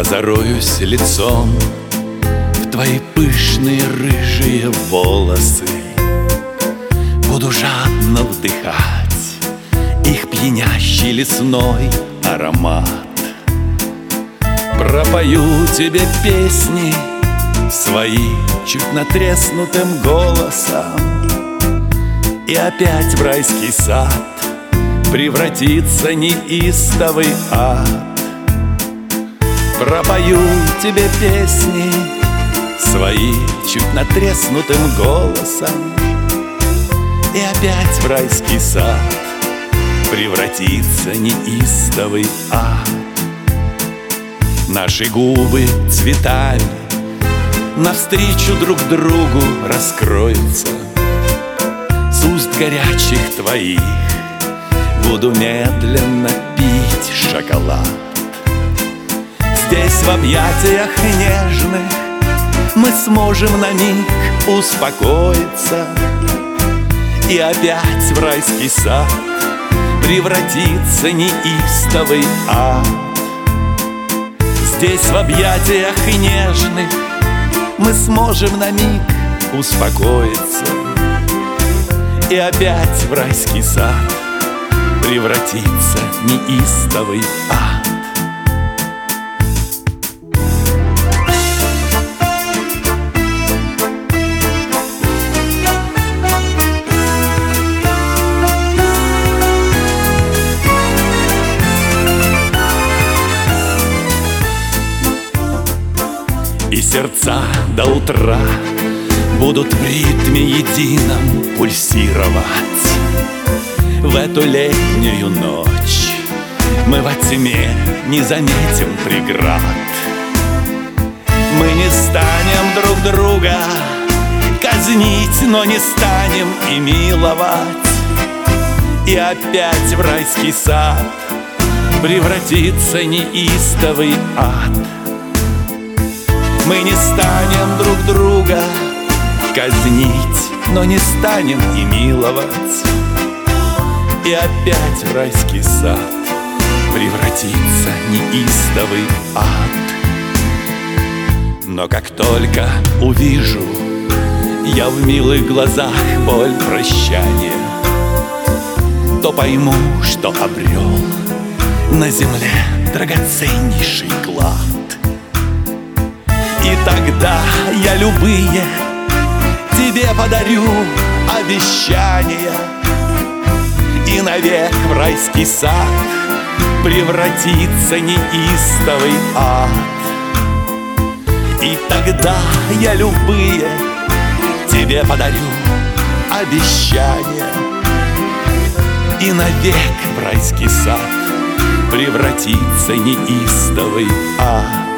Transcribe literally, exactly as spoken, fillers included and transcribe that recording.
зароюсь лицом в твои пышные рыжие волосы, буду жадно вдыхать их пьянящий лесной аромат. Пропою тебе песни свои чуть натреснутым голосом, и опять в райский сад превратится неистовый ад. Пропою тебе песни свои чуть натреснутым голосом, и опять в райский сад превратится неистовый ад. Наши губы цветами навстречу друг другу раскроются. С уст горячих твоих буду медленно пить шоколад. Здесь в объятиях нежных мы сможем на миг успокоиться, и опять в райский сад превратится неистовый ад. Здесь в объятиях нежных мы сможем на миг успокоиться, и опять в райский сад превратится неистовый ад. И сердца до утра будут в ритме едином пульсировать. В эту летнюю ночь мы во тьме не заметим преград. Мы не станем друг друга казнить, но не станем и миловать. И опять в райский сад превратится неистовый ад. Мы не станем друг друга казнить, но не станем и миловать. И опять в райский сад превратится неистовый ад. Но как только увижу я в милых глазах боль прощания, то пойму, что обрел на земле драгоценнейший клад. И тогда я любые тебе подарю обещания, и навек в райский сад превратится неистовый ад. И тогда я любые тебе подарю обещания, и навек в райский сад превратится неистовый ад.